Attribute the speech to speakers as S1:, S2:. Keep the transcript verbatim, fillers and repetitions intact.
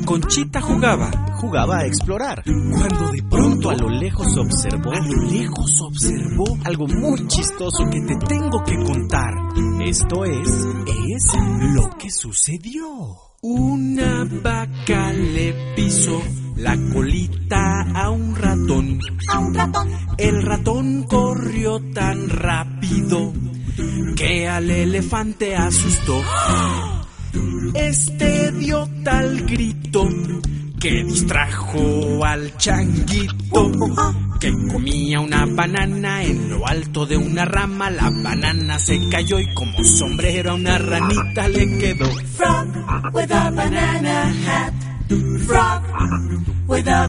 S1: Conchita jugaba,
S2: jugaba a explorar,
S1: cuando de pronto
S2: a lo lejos observó,
S1: a lo lejos observó
S2: algo muy chistoso que te tengo que contar. Esto es,
S1: es lo que sucedió. Una vaca le pisó la colita a un ratón.
S3: A un ratón.
S1: El ratón corrió tan rápido que al elefante asustó. Este dio tal grito que distrajo al changuito, que comía una banana en lo alto de una rama. La banana se cayó y como sombrero a una ranita le quedó.
S3: Frog with a banana hat. Frog with a